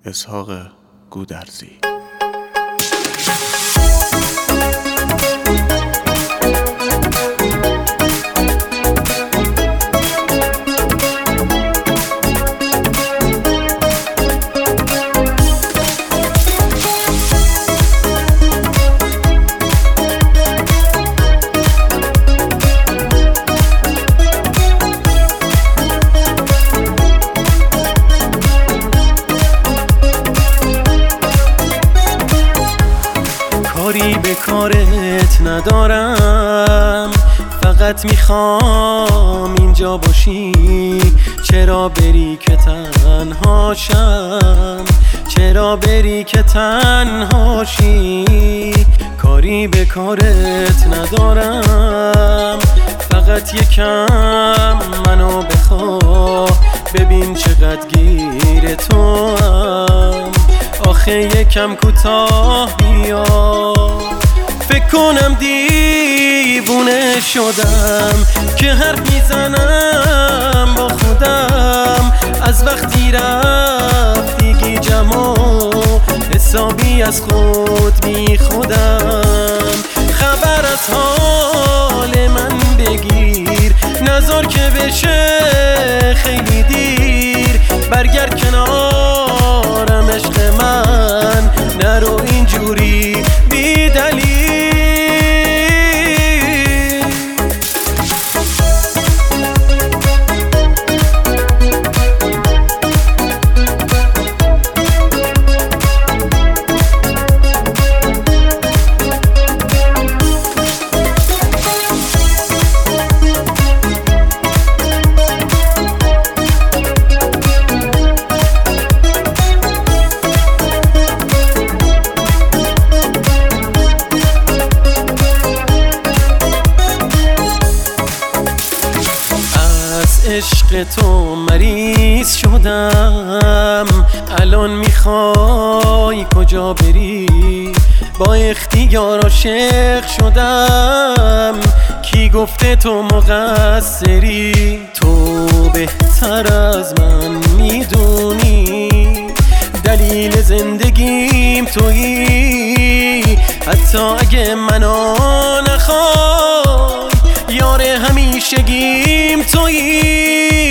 اسحاق گودرزی. کاری به کارت ندارم، فقط میخوام اینجا باشی. چرا بری که تنهاشم، چرا بری که تنهاشی. کاری به کارت ندارم، فقط یکم منو بخواه. ببین چقدر گیر تو هم، آخه یکم کوتاه بیا. فکر کنم دیوونه شدم که حرف میزنم با خودم. از وقتی رفتی گیجم و حسابی از خود بی خودم. خبر از حال من بگیر، نذار که بشه خیلی دیر. برگرد کنارم عشق من، نرو اینجوری بی دلیل. عشق تو مریض شدم، الان میخوای کجا بری؟ با اختیار عاشق شدم، کی گفته تو مقصری؟ تو بهتر از من میدونی دلیل زندگیم تویی. حتی اگه منو نخوای، یار همیشگیم تویی.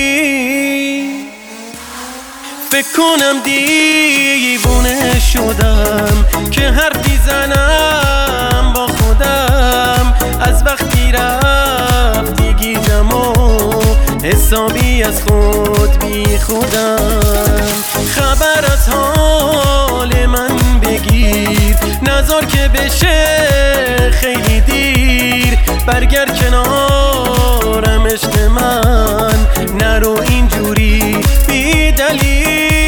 فکر کنم دیوونه شدم که حرف میزنم با خودم. از وقتی رفتی گیجم و حسابی از خود بی خودم. خبر از حال من بگیر، نذار که بشه خیلی دیر. برگرد کنارم عشق من، نرو اینجوری بی دلیل.